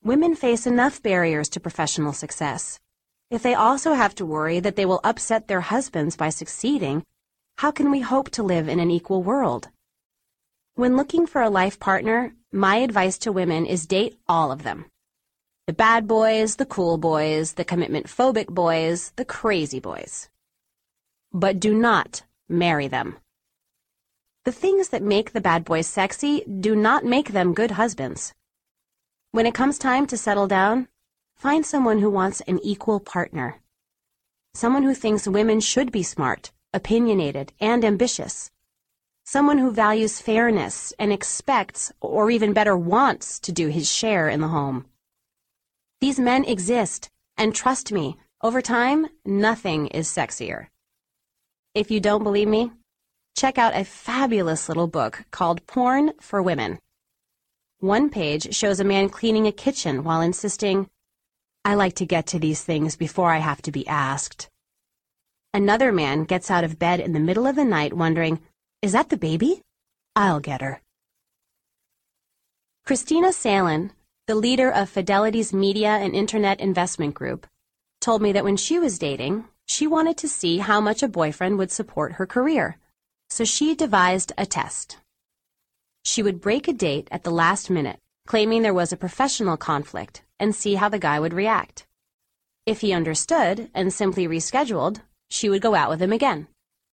Women face enough barriers to professional success. If they also have to worry that they will upset their husbands by succeeding, how can we hope to live in an equal world? When looking for a life partner, my advice to women is date all of them. The bad boys, the cool boys, the commitment-phobic boys, the crazy boys. But do not marry them. The things that make the bad boys sexy do not make them good husbands. When it comes time to settle down, find someone who wants an equal partner. Someone who thinks women should be smart, opinionated, and ambitious. Someone who values fairness and expects, or even better wants, to do his share in the home. These men exist, and trust me, over time, nothing is sexier. If you don't believe me, check out a fabulous little book called Porn for Women. One page shows a man cleaning a kitchen while insisting, "I like to get to these things before I have to be asked." Another man gets out of bed in the middle of the night wondering, "Is that the baby? I'll get her." Christina Salen, the leader of Fidelity's media and internet investment group, told me that when she was dating, she wanted to see how much a boyfriend would support her career. So she devised a test. She would break a date at the last minute, claiming there was a professional conflict, and see how the guy would react. If he understood and simply rescheduled, she would go out with him again.